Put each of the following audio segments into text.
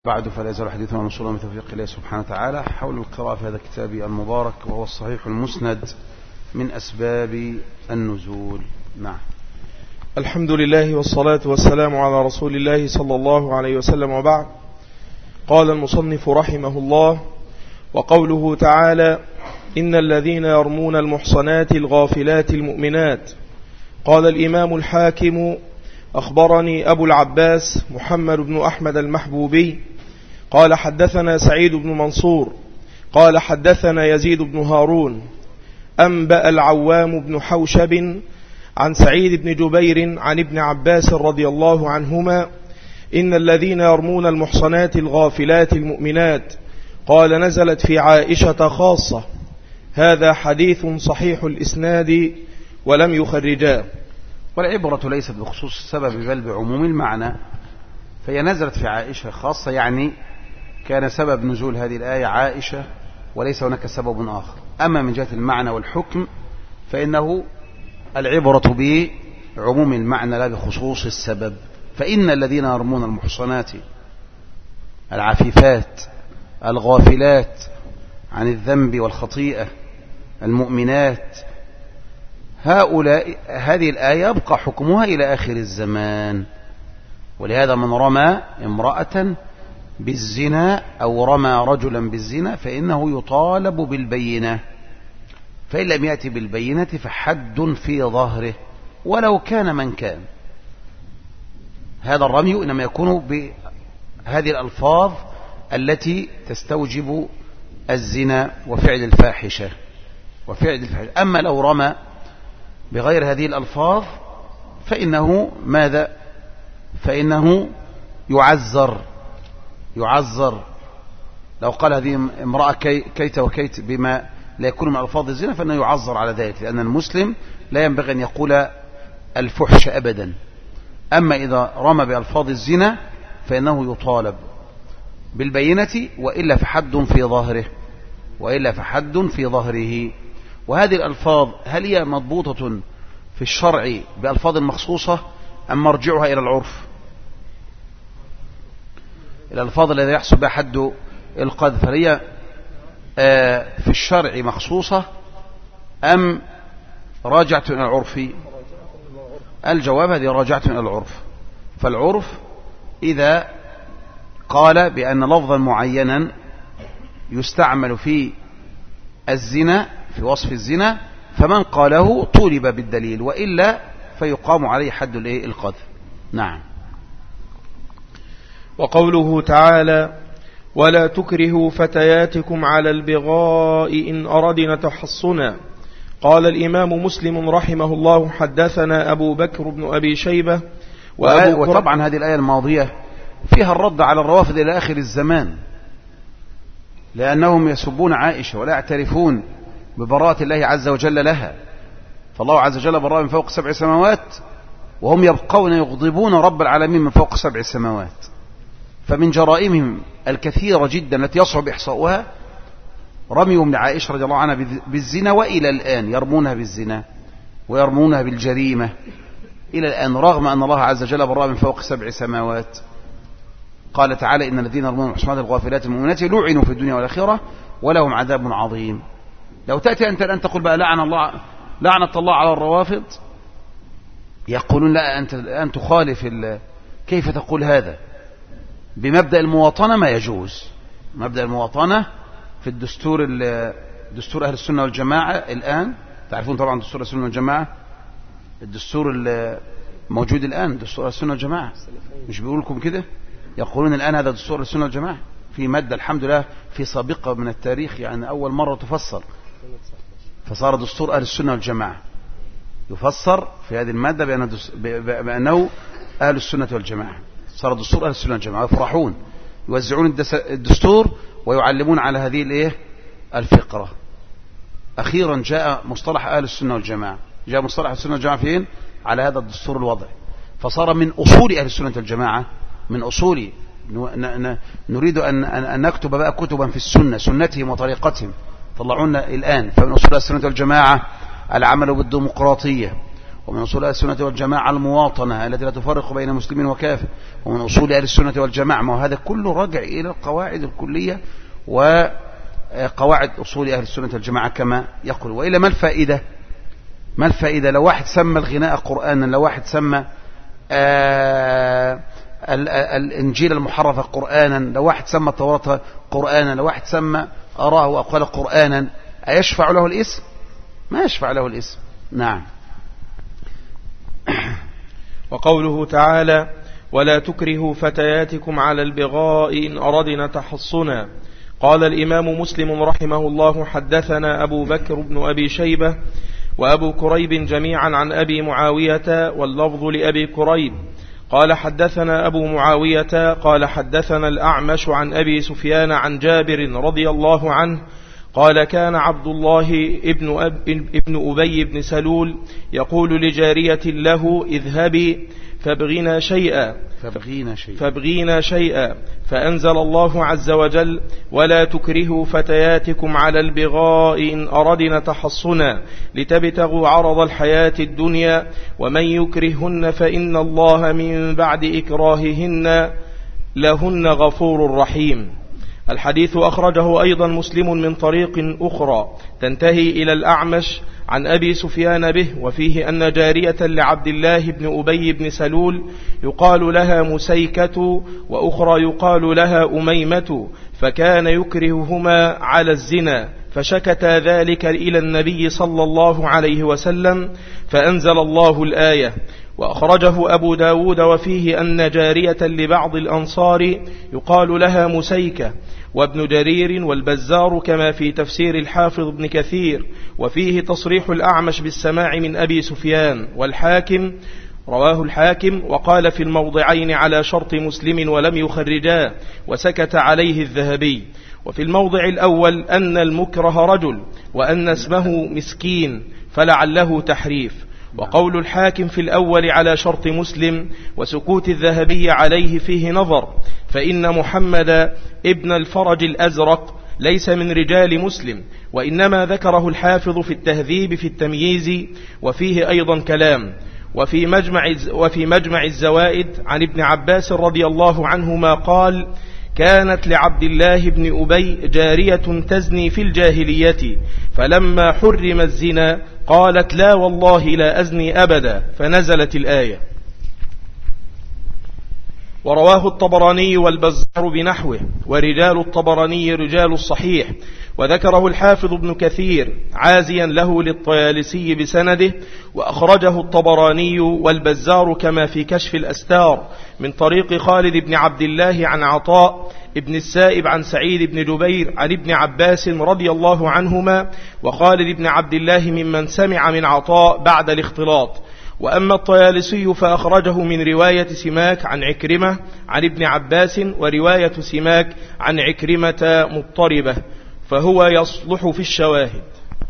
بعد فلا يزال حديثنا موصولا بتوفيق الله سبحانه وتعالى حول القراءة في هذا الكتاب المبارك وهو الصحيح المسند من أسباب النزول. نعم. الحمد لله والصلاة والسلام على رسول الله صلى الله عليه وسلم، وبعد. قال المصنف رحمه الله: وقوله تعالى: إن الذين يرمون المحصنات الغافلات المؤمنات. قال الإمام الحاكم: أخبرني أبو العباس محمد بن أحمد المحبوبي قال حدثنا سعيد بن منصور قال حدثنا يزيد بن هارون أنبأ العوام بن حوشب عن سعيد بن جبير عن ابن عباس رضي الله عنهما: إن الذين يرمون المحصنات الغافلات المؤمنات. قال: نزلت في عائشة خاصة. هذا حديث صحيح الإسناد ولم يخرجاه. والعبرة ليست بخصوص السبب بل بعموم المعنى، فهي نزلت في عائشة خاصة، يعني كان سبب نزول هذه الآية عائشة وليس هناك سبب آخر. أما من جهة المعنى والحكم فإنه العبرة بعموم المعنى لا بخصوص السبب. فإن الذين يرمون المحصنات العفيفات الغافلات عن الذنب والخطيئة المؤمنات، هؤلاء هذه الآية يبقى حكمها إلى آخر الزمان. ولهذا من رمى امرأة بالزنا أو رمى رجلا بالزنا فإنه يطالب بالبينة، فإن لم يأتي بالبينة فحد في ظهره ولو كان من كان. هذا الرمي إنما يكون بهذه الألفاظ التي تستوجب الزنا وفعل الفاحشة. أما لو رمى بغير هذه الألفاظ فإنه ماذا؟ فإنه يعذر. لو قال هذه امرأة كيت وكيت بما لا يكون من ألفاظ الزنا فإنه يعذر على ذلك، لأن المسلم لا ينبغي أن يقول الفحش أبدا. أما إذا رمى بألفاظ الزنا فإنه يطالب بالبينة، وإلا فحد في ظهره. وهذه الألفاظ هل هي مضبوطة في الشرع بألفاظ مخصوصة أم مرجعها إلى العرف؟ الألفاظ التي يحصل بها حد القذف هل هي في الشرع مخصوصة أم راجعة إلى العرف؟ الجواب: هذه راجعة إلى العرف. فالعرف إذا قال بأن لفظا معينا يستعمل في الزنا في وصف الزنا فمن قاله طولب بالدليل، وإلا فيقام عليه حد القذف. نعم. وقوله تعالى: ولا تكرهوا فتياتكم على البغاء إن أردنا تحصنا. قال الإمام مسلم رحمه الله: حدثنا أبو بكر بن أبي شيبة وطبعا هذه الآية الماضية فيها الرد على الروافض إلى آخر الزمان، لأنهم يسبون عائشة ولا يعترفون ببراءة الله عز وجل لها. فالله عز وجل براء من فوق 7 سماوات، وهم يبقون يغضبون رب العالمين من فوق 7 سماوات. فمن جرائمهم الكثيرة جدا التي يصعب إحصاؤها رميهم لعائشة رضي الله عنها بالزنا، وإلى الآن يرمونها بالزنا ويرمونها بالجريمة إلى الآن، رغم أن الله عز وجل براء من فوق 7 سماوات. قال تعالى: إن الذين يرمون المحصنات الغافلات المؤمنات لعنوا في الدنيا والآخرة ولهم عذاب عظيم. لو تأتي أنت الآن تقول بقى لعنة الله على الروافض، يقولون: لا أنت الآن تخالف كيف تقول هذا؟ بمبدأ المواطنة ما يجوز. مبدأ المواطنة في دستور أهل السنة والجماعة الآن، تعرفون طبعا دستور أهل السنة والجماعة، الدستور الموجود الآن دستور أهل السنة والجماعة، مش بيقول لكم كده؟ يقولون الآن هذا دستور أهل السنة والجماعة في مادة الحمد لله في سابقة من التاريخ، يعني أول مرة تفسر، فصار دستور أهل السنة والجماعة يفسر في هذه المادة بأنه أهل السنة والجماعة. صار دستور أهل السنة والجماعة، يفرحون يوزعون الدستور ويعلمون على هذه الفقرة. أخيرا جاء مصطلح أهل السنة والجماعة، جاء مصطلح أهل السنة والجماعة فين؟ على هذا الدستور الوضعي. فصار من أصول أهل السنة والجماعة، من أصول نريد أن نكتب بقى كتبا في السنة، سنتهم وطريقتهم طلعونا الآن. فمن أصول أهل السنة والجماعة العمل بالديمقراطية ومن أصول أهل السنة والجماعة المواطنة التي لا تفرق بين مسلم وكافر، ومن أصول أهل السنة والجماعة، ما هذا كله رجع إلى القواعد الكلية وقواعد أصول أهل السنة والجماعة كما يقول. وإلا ما الفائدة؟ ما الفائدة لو واحد سمى الغناء قرآنا، لو واحد سمى الإنجيل المحرفة قرآنا، لو واحد سمى التوراة قرآنا، لو واحد سمى آراءه وأقواله قرآنا، أيشفع له الاسم؟ ما يشفع له الاسم. نعم. وقوله تعالى: ولا تكرهوا فتياتكم على البغاء إن أردنا تحصنا. قال الإمام مسلم رحمه الله: حدثنا أبو بكر بن أبي شيبة وأبو كريب جميعا عن أبي معاوية، واللفظ لأبي كريب قال: حدثنا أبو معاوية قال: حدثنا الأعمش عن أبي سفيان عن جابر رضي الله عنه قال: كان عبد الله ابن أبي بن سلول يقول لجارية له: اذهبي فابغينا شيئا، فأنزل الله عز وجل: ولا تكرهوا فتياتكم على البغاء إن أردنا تحصنا لتبتغوا عرض الحياة الدنيا، ومن يكرهن فإن الله من بعد إكراههن لهن غفور رحيم. الحديث أخرجه أيضا مسلم من طريق أخرى تنتهي إلى الأعمش عن أبي سفيان به، وفيه أن جارية لعبد الله بن أبي بن سلول يقال لها مسيكة وأخرى يقال لها أميمة، فكان يكرههما على الزنا، فشكتا ذلك إلى النبي صلى الله عليه وسلم، فأنزل الله الآية. وأخرجه أبو داود وفيه أن جارية لبعض الأنصار يقال لها مسيكة، وابن جرير والبزار كما في تفسير الحافظ ابن كثير، وفيه تصريح الأعمش بالسماع من أبي سفيان. والحاكم رواه الحاكم وقال في الموضعين على شرط مسلم ولم يخرجاه، وسكت عليه الذهبي. وفي الموضع الأول أن المكره رجل وأن اسمه مسكين، فلعله تحريف. وقول الحاكم في الأول على شرط مسلم وسكوت الذهبي عليه فيه نظر، فإن محمد ابن الفرج الأزرق ليس من رجال مسلم، وإنما ذكره الحافظ في التهذيب في التمييز، وفيه أيضا كلام. وفي مجمع الزوائد عن ابن عباس رضي الله عنهما قال: كانت لعبد الله بن أبي جارية تزني في الجاهلية، فلما حرم الزنا قالت: لا والله لا أزني أبدا، فنزلت الآية. ورواه الطبراني والبزار بنحوه، ورجال الطبراني رجال الصحيح. وذكره الحافظ ابن كثير عازيا له للطيالسي بسنده، وأخرجه الطبراني والبزار كما في كشف الأستار من طريق خالد بن عبد الله عن عطاء ابن السائب عن سعيد بن جبير عن ابن عباس رضي الله عنهما، وخالد بن عبد الله ممن سمع من عطاء بعد الاختلاط. وأما الطيالسي فأخرجه من رواية سماك عن عكرمة عن ابن عباس، ورواية سماك عن عكرمة مضطربة، فهو يصلح في الشواهد.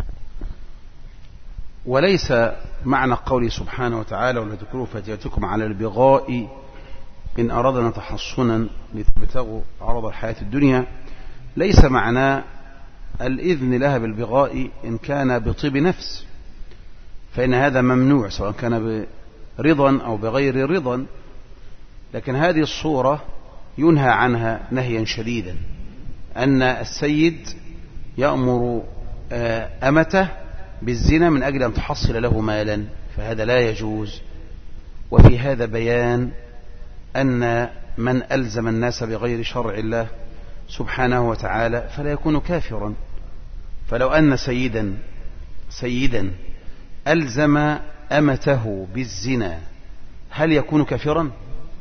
وليس معنى قوله سبحانه وتعالى: ولا تكرهوا فتياتكم على البغاء إن أردنا تحصنا لتبتغوا عرض الحياة الدنيا، ليس معنى الإذن لها بالبغاء إن كان بطيب نفس، فإن هذا ممنوع سواء كان برضا أو بغير رضا. لكن هذه الصورة ينهى عنها نهيا شديدا، أن السيد يأمر أمته بالزنا من أجل أن تحصل له مالا، فهذا لا يجوز. وفي هذا بيان أن من ألزم الناس بغير شرع الله سبحانه وتعالى فلا يكون كافرا. فلو أن سيدا ألزم أمته بالزنا هل يكون كافرا؟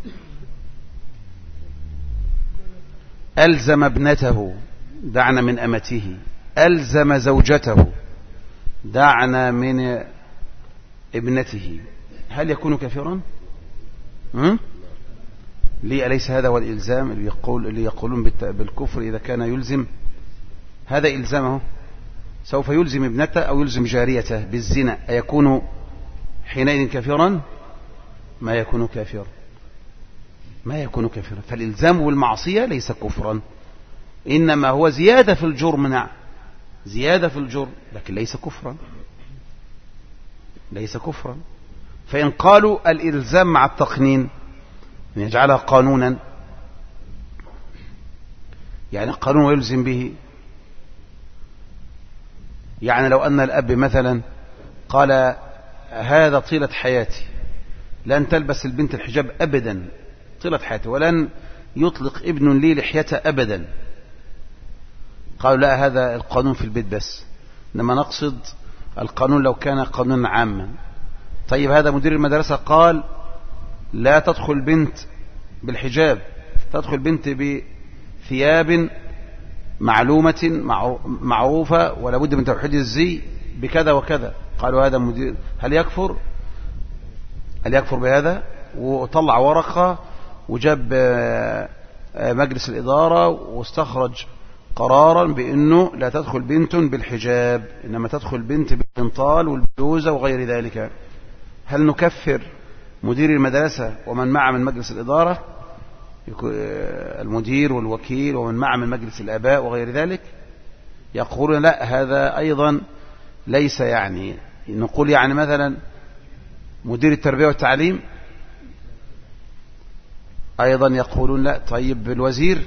ألزم ابنته دعنا من أمته، ألزم زوجته دعنا من ابنته، هل يكون كافرا؟ ليه؟ أليس هذا هو الإلزام اللي يقولون بالكفر إذا كان يلزم؟ هذا إلزامه، سوف يلزم ابنته أو يلزم جاريته بالزنا، أيكون حينئذ كافرا؟ ما يكون كافرا. فالإلزام بالمعصية ليس كفرا، إنما هو زيادة في الجرم، زيادة في الجرم، لكن ليس كفرا. فإن قالوا الإلزام مع التقنين أن يجعلها قانونا، يعني قانون يلزم به، يعني لو أن الأب مثلا قال هذا طيلة حياتي لن تلبس البنت الحجاب أبدا طيلة حياتي، ولن يطلق ابن لي لحيته أبدا، قالوا لا هذا القانون في البيت بس، إنما نقصد القانون لو كان قانونا عاما. طيب هذا مدير المدرسة قال لا تدخل بنت بالحجاب، تدخل بنت بثياب معلومة معروفة ولا بد من توحيد الزي بكذا وكذا، قالوا هذا مدير، هل يكفر بهذا؟ وطلع ورقة وجاب مجلس الإدارة واستخرج قرارا بأنه لا تدخل بنت بالحجاب، إنما تدخل بنت بالبنطال والبلوزة وغير ذلك. هل نكفر مدير المدرسة ومن معه من مجلس الإدارة، المدير والوكيل ومن معه من مجلس الآباء وغير ذلك؟ يقولون لا هذا أيضا ليس، يعني نقول يعني مثلا مدير التربية والتعليم أيضا يقولون لا. طيب الوزير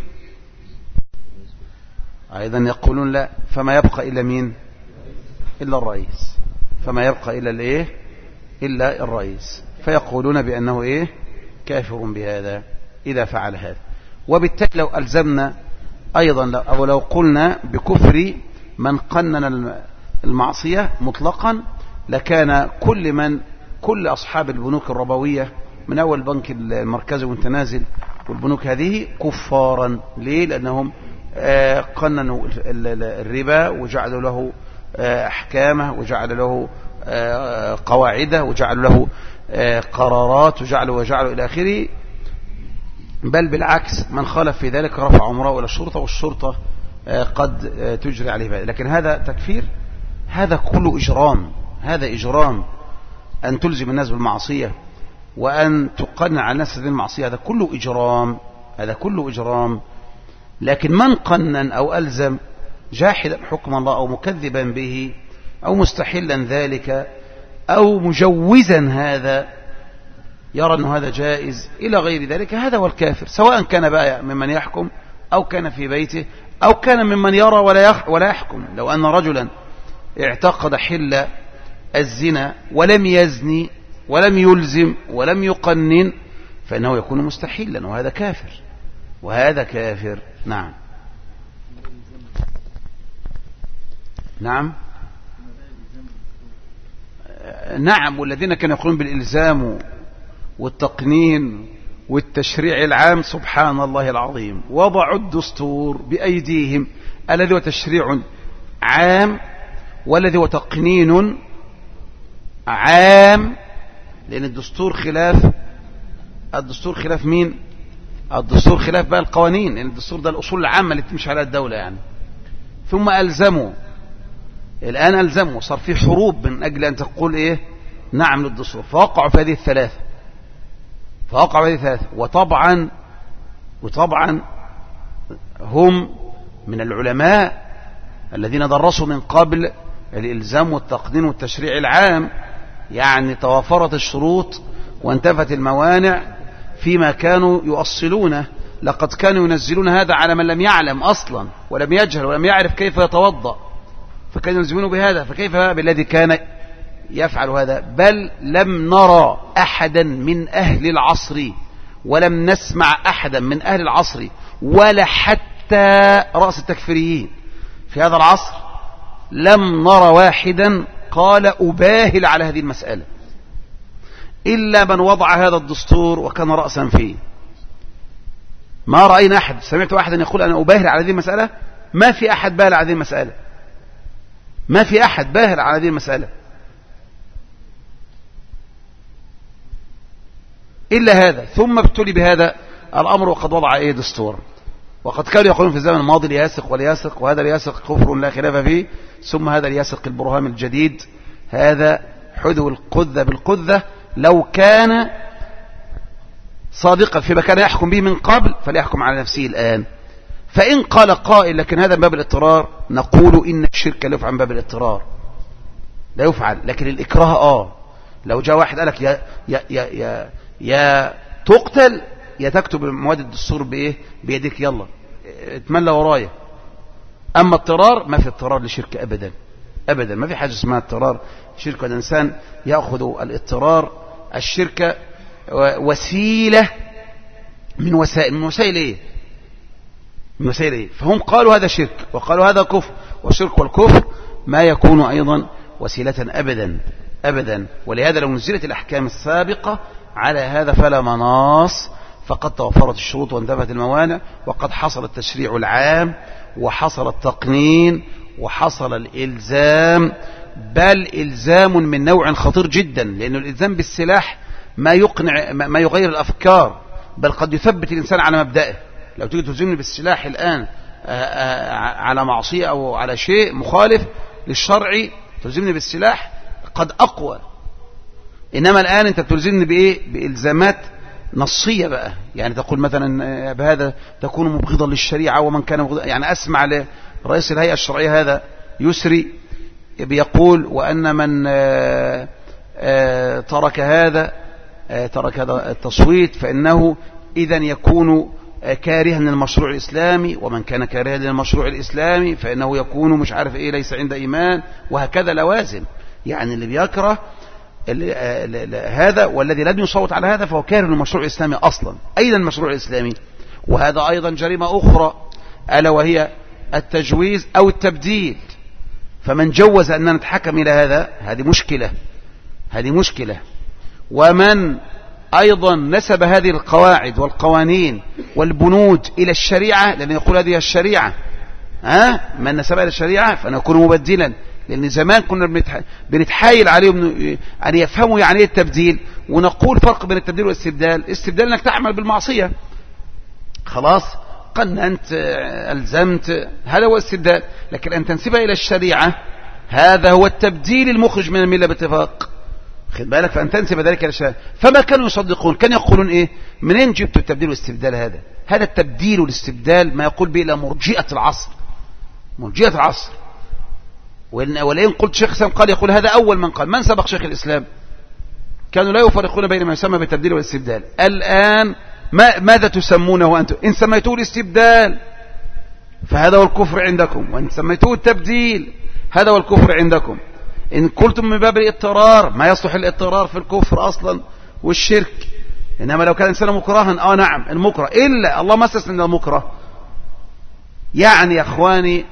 أيضا يقولون لا. فما يبقى إلا مين؟ إلا الرئيس. فما يبقى إلا الإيه؟ إلا الرئيس. فيقولون بأنه كافر بهذا إذا فعل هذا. وبالتالي لو ألزمنا أيضا أو لو قلنا بكفر من قنن المعصية مطلقا لكان كل أصحاب البنوك الربوية من أول البنك المركزي والمتنازل والبنوك هذه كفارا. ليه؟ لأنهم قننوا الربا وجعلوا له أحكامه وجعلوا له قواعده وجعلوا له قرارات وجعلوا إلى آخره. بل بالعكس من خالف في ذلك رفع أمره إلى الشرطة والشرطة قد تجري عليه بذلك. لكن هذا تكفير، هذا كله إجرام. هذا إجرام أن تلزم الناس بالمعصية وأن تقنع على الناس هذه المعصية، هذا كله إجرام. هذا كله إجرام. لكن من قنن أو ألزم جاحدا حكم الله أو مكذبا به أو مستحلا ذلك أو مجوزا هذا يرى أنه هذا جائز إلى غير ذلك، هذا هو الكافر، سواء كان بقى ممن يحكم أو كان في بيته أو كان ممن يرى ولا يحكم. لو أن رجلا اعتقد حل الزنا ولم يزني ولم يلزم ولم يقنن فإنه يكون مستحيلا، وهذا كافر. وهذا كافر. نعم. نعم. نعم. والذين كانوا يقولون بالإلزام والتقنين والتشريع العام سبحان الله العظيم وضعوا الدستور بأيديهم الذي هو تشريع عام والذي هو تقنين عام، لأن الدستور خلاف مين؟ الدستور خلاف بقى القوانين، لأن الدستور ده الأصول العامة اللي تمشي على الدولة يعني. ثم ألزموا، الآن ألزموا، صار في حروب من أجل أن تقول نعم للدستور، فوقعوا في هذه الثلاثة. وطبعا هم من العلماء الذين درسوا من قبل الإلزام والتقنين والتشريع العام، يعني توافرت الشروط وانتفت الموانع فيما كانوا يؤصلونه. لقد كانوا ينزلون هذا على من لم يعلم أصلا ولم يجهل ولم يعرف كيف يتوضأ، فكانوا يلزمونه بهذا، فكيف بالذي كان يفعل هذا؟ بل لم نرى أحدا من أهل العصر ولم نسمع أحدا من أهل العصر ولا حتى رأس التكفيريين في هذا العصر لم نرى واحدا قال أباهل على هذه المسألة إلا من وضع هذا الدستور وكان رأسا فيه. ما رأينا أحد، سمعت أحدا يقول أنا أباهل على هذه المسألة؟ ما في أحد باهل على هذه المسألة، ما في أحد باهل على هذه المسألة إلا هذا. ثم ابتلي بهذا الأمر وقد وضع دستورا. وقد كانوا يقولون في الزمن الماضي لياسق ولياسق، وهذا لياسق كفر لا خلاف فيه، ثم هذا لياسق البرهان الجديد، هذا حذو القذة بالقذة. لو كان صادقا فيما كان يحكم به من قبل فليحكم على نفسه الآن. فإن قال قائل لكن هذا من باب الاضطرار، نقول إن الشرك لا يفعل من باب الاضطرار، لا يفعل، لكن الإكراه لو جاء واحد قالك يا تقتل يا تكتب مواد الدستور بايه بيديك، يلا اتملى ورايا. اما اضطرار، ما في اضطرار لشرك ابدا ابدا، ما في حاجه اسمها اضطرار شرك. الانسان ياخذ الاضطرار الشركه وسيله من وسائل ايه؟ من وسائل ايه؟ فهم قالوا هذا شرك وقالوا هذا كفر، والشرك والكفر ما يكون ايضا وسيله ابدا ابدا. ولهذا لو نزلت الاحكام السابقه على هذا فلا مناص، فقد توفرت الشروط وانتفت الموانع، وقد حصل التشريع العام وحصل التقنين وحصل الإلزام، بل إلزام من نوع خطير جدا، لأنه الإلزام بالسلاح ما يغير الأفكار، بل قد يثبت الإنسان على مبدأه. لو تيجي تلزمني بالسلاح الآن على معصية أو على شيء مخالف للشرع، تلزمني بالسلاح قد أقوى. إنما الآن أنت تلزمني بإيه؟ بإلزامات نصية بقى، يعني تقول مثلا بهذا تكون مبغضا للشريعة، ومن كان مبغضا، يعني أسمع لرئيس الهيئة الشرعية هذا يسري بيقول وأن من ترك هذا التصويت فإنه إذن يكون كارها للمشروع الإسلامي، ومن كان كارها للمشروع الإسلامي فإنه يكون مش عارف إيه ليس عند إيمان، وهكذا لوازم. يعني اللي بيكره هذا والذي لم يصوت على هذا فهو كاره للمشروع الإسلامي أصلا. أيضا المشروع الإسلامي، وهذا أيضا جريمة أخرى ألا وهي التجويز أو التبديل. فمن جوز أن نتحكم إلى هذا هذه مشكلة. ومن أيضا نسب هذه القواعد والقوانين والبنود إلى الشريعة، لأن يقول هذه الشريعة، من نسبها إلى الشريعة فنكون مبدلا. لأن زمان كنا بنتحايل عليهم أن يفهموا يعني ايه التبديل، ونقول فرق بين التبديل والاستبدال. الاستبدال أنك تعمل بالمعصية، خلاص قننت ألزمت، هذا هو الاستبدال. لكن أن تنسبها إلى الشريعة هذا هو التبديل المخرج من الملة باتفاق، خد بالك. فأن تنسب ذلك إلى الشريعة، فما كانوا يصدقون، كانوا يقولون إيه؟ منين جبتوا التبديل والاستبدال؟ هذا التبديل والاستبدال ما يقول به إلى مرجئة العصر. ولئن قلت شيخ الإسلام قال، يقول هذا أول من قال. من سبق شيخ الإسلام؟ كانوا لا يفرقون بين ما يسمى بالتبديل والاستبدال. الآن ماذا تسمونه أنتم؟ إن سميتوه الاستبدال فهذا هو الكفر عندكم، وإن سميتوه التبديل هذا هو الكفر عندكم. إن قلتم من باب الاضطرار، ما يصلح الاضطرار في الكفر أصلا والشرك. إنما لو كان إنسان مكرها، نعم المكره، إلا الله ما استثنى المكره. يعني يا أخواني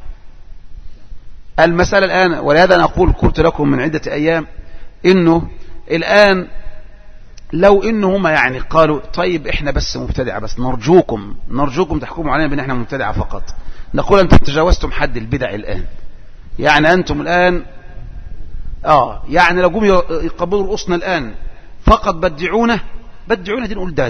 المسألة الآن، ولهذا أنا أقول قلت لكم من عدة أيام إنه الآن لو إنهم يعني قالوا طيب إحنا بس مبتدعة، بس نرجوكم تحكموا علينا بأن إحنا مبتدعة فقط، نقول أنتم تجاوزتم حد البدع الآن. يعني أنتم الآن يعني لو قوم يقبلوا رؤوسنا الآن فقط بدعونا دي، نقول ده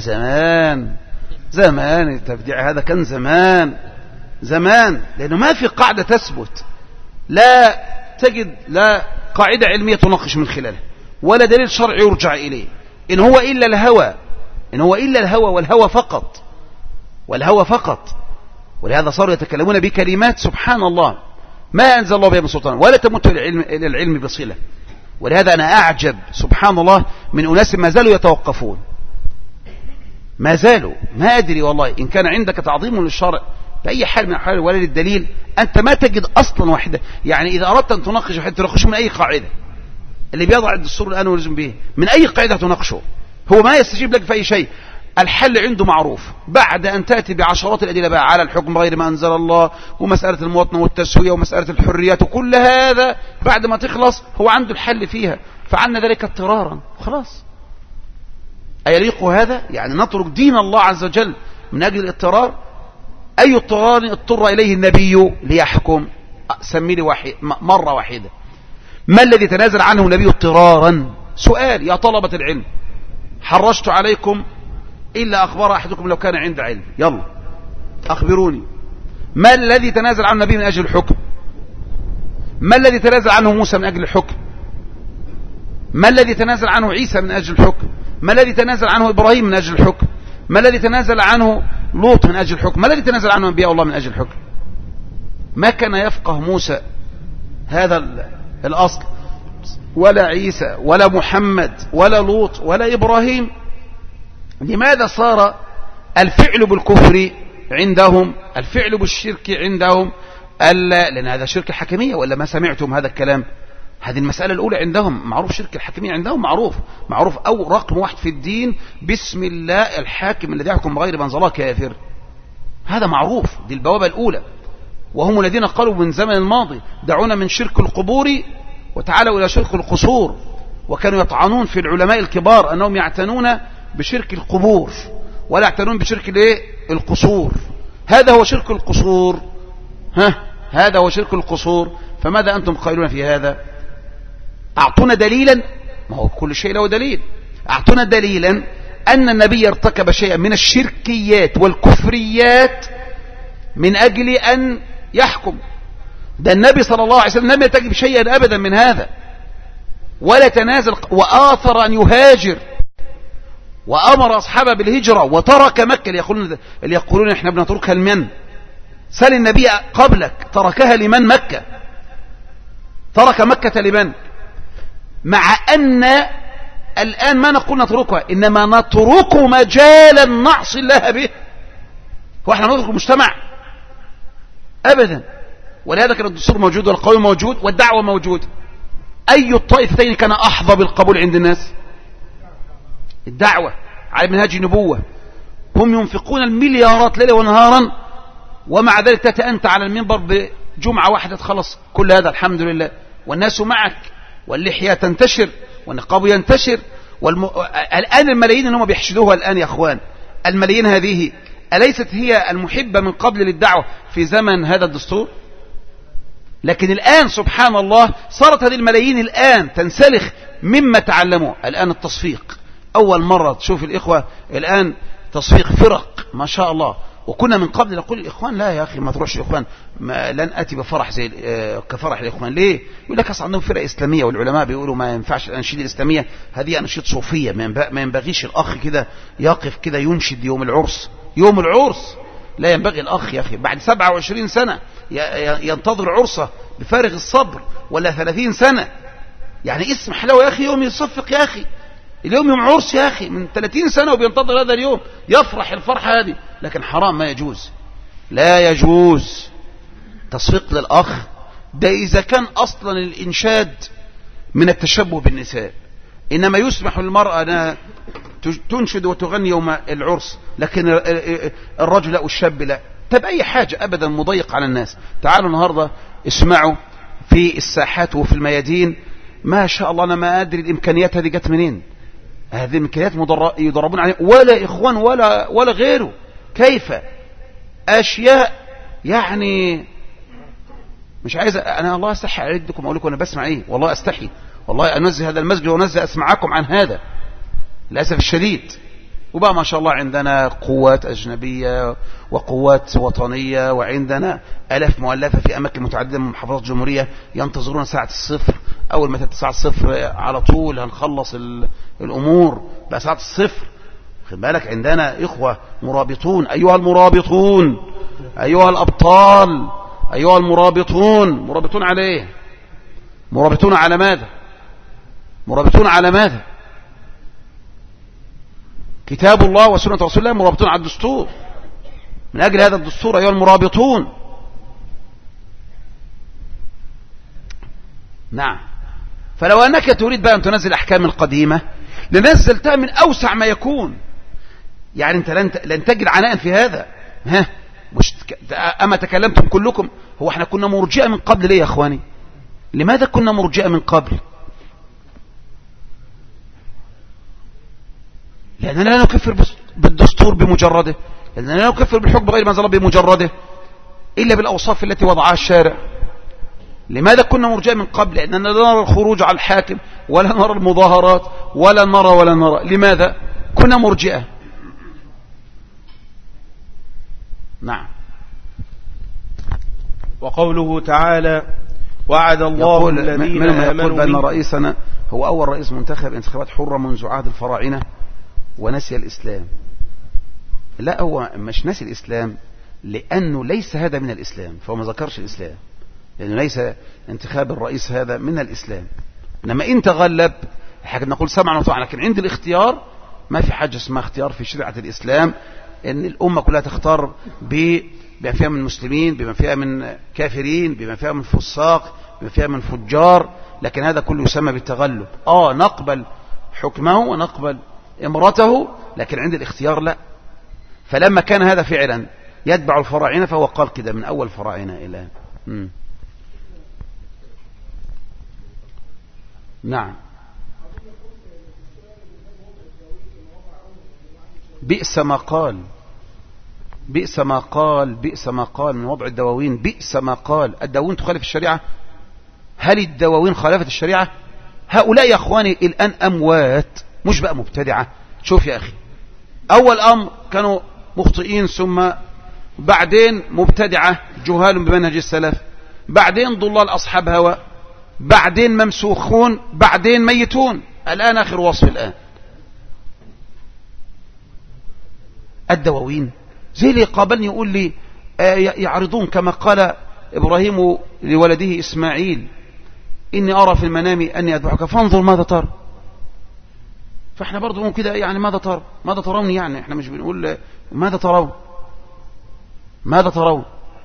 زمان التبديع هذا كان زمان، لأنه ما في قاعدة تثبت، لا تجد لا قاعدة علمية تناقش من خلالها، ولا دليل شرعي يرجع إليه. إن هو إلا الهوى والهوى فقط. ولهذا صاروا يتكلمون بكلمات سبحان الله ما أنزل الله بها من سلطان، ولا تمت إلى العلم بصلة. ولهذا أنا أعجب سبحان الله من أناس ما زالوا يتوقفون، ما أدري والله إن كان عندك تعظيم للشرع بأي حال من الحال ولا للدليل، أنت ما تجد أصلا واحدة. يعني إذا أردت أن تناقش واحد تناقشه من أي قاعدة، اللي بيضع الدستور الآن ولزم به من أي قاعدة تناقشه، هو ما يستجيب لك في أي شيء. الحل عنده معروف، بعد أن تأتي بعشرات الأدلة بقى على الحكم غير ما أنزل الله، ومسألة المواطنة والتسوية ومسألة الحريات وكل هذا، بعد ما تخلص هو عنده الحل فيها، فعلنا ذلك اضطرارا خلاص. أيليق هذا؟ يعني نترك دين الله عز وجل من أجل الاضطرار؟ أي اضطرار اضطر إليه النبي ليحكم؟ سمي لي مرة واحدة ما الذي تنازل عنه النبي اضطرارا؟ سؤال يا طلبة العلم، حرجت عليكم إلا أخبار أحدكم لو كان عند علم. يلا أخبروني، ما الذي تنازل عنه النبي من أجل الحكم؟ ما الذي تنازل عنه موسى من أجل الحكم؟ ما الذي تنازل عنه عيسى من أجل الحكم؟ ما الذي تنازل عنه إبراهيم من أجل الحكم؟ ما الذي تنازل عنه لوط من أجل الحكم؟ ما الذي تنازل عنه أنبياء الله من أجل الحكم؟ ما كان يفقه موسى هذا الأصل، ولا عيسى ولا محمد ولا لوط ولا إبراهيم. لماذا صار الفعل بالكفر عندهم، الفعل بالشرك عندهم لأن هذا شرك الحكمية، ولا ما سمعتم هذا الكلام؟ هذه المسألة الأولى عندهم، معروف شرك الحكمية عندهم، معروف أو رقم واحد في الدين، بسم الله الحاكم الذي يحكم بغير ما أنزل الله كافر، هذا معروف، دي البوابة الأولى. وهم الذين قالوا من زمن الماضي دعونا من شرك القبور وتعالوا إلى شرك القصور، وكانوا يطعنون في العلماء الكبار أنهم يعتنون بشرك القبور ولا يعتنون بشرك القصور. هذا هو شرك القصور، هذا هو شرك القصور. فماذا أنتم قائلون في هذا؟ أعطونا دليلا، ما هو كل شيء له دليل، أعطونا دليلا أن النبي ارتكب شيئا من الشركيات والكفريات من أجل أن يحكم. ده النبي صلى الله عليه وسلم لم يرتكب شيئا أبدا من هذا، ولا تنازل، وآثر أن يهاجر، وأمر أصحابه بالهجرة، وترك مكة. اللي يقولون إحنا بنتركها لمن؟ سأل النبي قبلك تركها لمن؟ مكة، ترك مكة لمن؟ مع أن الآن ما نقول نتركها، إنما نترك مجالا نعصي الله به. هو احنا نترك المجتمع أبدا. ولهذا كان الدستور موجود والقانون موجود والدعوة موجود. أي الطائفتين كان أحظى بالقبول عند الناس؟ الدعوة على منهاج النبوة. هم ينفقون المليارات ليلا ونهارا، ومع ذلك تأتي أنت على المنبر بجمعة واحدة تخلص كل هذا، الحمد لله، والناس معك، واللحية تنتشر، والنقاب ينتشر، الآن الملايين اللي هم بيحشدوها الآن يا أخوان، الملايين هذه أليست هي المحبة من قبل للدعوة في زمن هذا الدستور؟ لكن الآن سبحان الله صارت هذه الملايين الآن تنسلخ مما تعلموا. الآن التصفيق، أول مرة تشوف الإخوة الآن تصفيق فرق ما شاء الله. وكنا من قبل نقول الإخوان لا يا أخي ما تروحش الإخوان، لن أتي بفرح زي كفرح الإخوان. ليه؟ يقول لك أصلا عندهم فرق إسلامية، والعلماء بيقولوا ما ينفعش الأنشيد الإسلامية، هذه أنشيد صوفية، ما ينبغيش الأخ كده يقف كده ينشد يوم العرس. يوم العرس لا ينبغي الأخ يا أخي بعد 27 سنة ينتظر عرسه بفارغ الصبر، ولا 30 سنة، يعني اسم حلاوة يا أخي، يوم يصفق يا أخي، اليوم يوم عرس يا أخي، من 30 سنة وبينتظر هذا اليوم يفرح الفرحة هذه. لكن حرام، ما يجوز، لا يجوز تصفيق للأخ. ده إذا كان أصلا الإنشاد من التشبه بالنساء، إنما يسمح للمرأة أن تنشد وتغني يوم العرس، لكن الرجل لا والشاب لا. طب أي حاجة أبدا مضيق على الناس. تعالوا النهاردة اسمعوا في الساحات وفي الميادين، ما شاء الله، أنا ما أدري الإمكانيات هذه جت منين. هذه الإمكانيات يضربون عليها، ولا إخوان ولا غيره. كيف أشياء يعني مش عايز أنا الله أستحي أعدكم أقول لكم أنا بسمع إيه، والله أستحي، والله أنزه هذا المسجد وأنزه أسمعكم عن هذا للأسف الشديد. وبقى ما شاء الله عندنا قوات أجنبية وقوات وطنية، وعندنا آلاف مؤلفة في أماكن متعددة من محافظات الجمهورية ينتظرون ساعة الصفر. أول ما تأتي ساعة الصفر على طول هنخلص الأمور بقى ساعة الصفر. خد بالك عندنا إخوة مرابطون، أيها المرابطون، أيها الأبطال، أيها المرابطون. مرابطون على إيه؟ مرابطون على ماذا؟ مرابطون على ماذا؟ كتاب الله وسنة رسول الله، مرابطون على الدستور. من أجل هذا الدستور أيها المرابطون. نعم. فلو أنك تريد بقى أن تنزل أحكام القديمة لنزلتها من أوسع ما يكون. يعني أنت لن تجد عناء في هذا. أما تكلمتم كلكم، هو احنا كنا مرجئة من قبل ليه يا أخواني؟ لماذا كنا مرجئة من قبل؟ لأننا لا نكفر بالدستور بمجرده، لأننا لا نكفر بالحكم بغير ما أنزل الله بمجرده، إلا بالأوصاف التي وضعها الشارع. لماذا كنا مرجئة من قبل؟ لأننا لا نرى الخروج على الحاكم، ولا نرى المظاهرات، ولا نرى. لماذا كنا مرجئة؟ نعم. وقوله تعالى وعد الله الذين آمنوا يقول بأن رئيسنا هو أول رئيس منتخب انتخابات حرة منذ عهد الفراعنة ونسي الإسلام. لا، هو مش نسي الإسلام، لأنه ليس هذا من الإسلام، فهو ما ذكرش الإسلام، لأنه ليس انتخاب الرئيس هذا من الإسلام. إنما إن تغلب حاجة نقول سمعا وطاعا، لكن عند الاختيار ما في حاجة اسمها اختيار في شريعة الإسلام، إن الأمة كلها تختار بما فيها من مسلمين، بما فيها من كافرين، بما فيها من فساق، بما فيها من فجار، لكن هذا كله يسمى بالتغلب. نقبل حكمه ونقبل امرته، لكن عند الاختيار لا. فلما كان هذا فعلا يتبع الفراعنة، فهو قال كده من أول فراعنة إلى نعم. بئس ما قال من وضع الدواوين، بئس ما قال. الدواوين تخالف الشريعة؟ هل الدواوين خالفت الشريعة؟ هؤلاء يا أخواني الآن أموات، مش بقى مبتدعة. شوف يا أخي، أول أمر كانوا مخطئين، ثم بعدين مبتدعة جهال بمنهج السلف، بعدين ضلال أصحاب هوى، بعدين ممسوخون، بعدين ميتون، الآن آخر وصف. الآن الدواوين زي اللي قابلني يقول لي يعرضون كما قال إبراهيم لولده إسماعيل: إني أرى في المنام أني أذبحك فانظر ماذا ترى. فإحنا برضو ممكن كده يعني ماذا ترون، يعني إحنا مش بنقول ماذا ترون.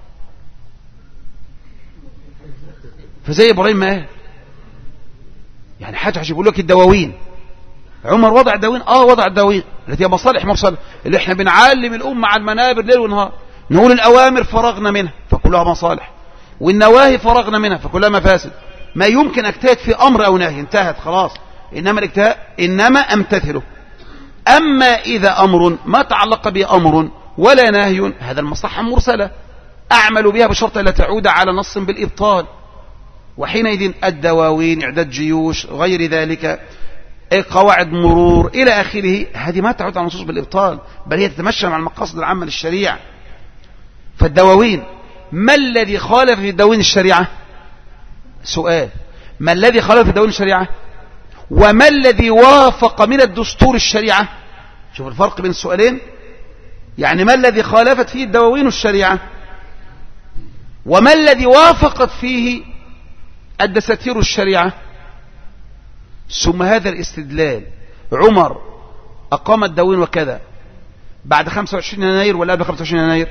فزي إبراهيم ما قال يعني حاجة يقول لك الدواوين. عمر وضع الدواوين، وضع الدواوين التي هي مصالح مرسلة، اللي احنا بنعلم الأمة على المنابر ليل ونهار، نقول الأوامر فرغنا منها فكلها مصالح، والنواهي فرغنا منها فكلها مفاسد. ما يمكن اجتهد في أمر أو نهي، انتهت خلاص. إنما الاجتهاد إنما أمتثله. أما إذا أمر ما تعلق به أمر ولا نهي، هذا المصلحة مرسلة أعمل بها بشرط لا تعود على نص بالإبطال. وحينئذ الدواوين، إعداد جيوش، غير ذلك، قواعد مرور إلى آخره، هذه ما تعود على نصوص بالإبطال، بل هي تتمشى مع المقاصد العامة للشريعة. فالدواوين، ما الذي خالف في الدواوين الشريعة؟ سؤال، ما الذي خالف في الدواوين الشريعة؟ وما الذي وافق من الدستور الشريعة؟ شوف الفرق بين السؤالين. يعني ما الذي خالفت فيه الدواوين الشريعة، وما الذي وافقت فيه الدساتير الشريعة. ثم هذا الاستدلال، عمر أقام الدواوين وكذا بعد 25 يناير ولا قبل 25 يناير؟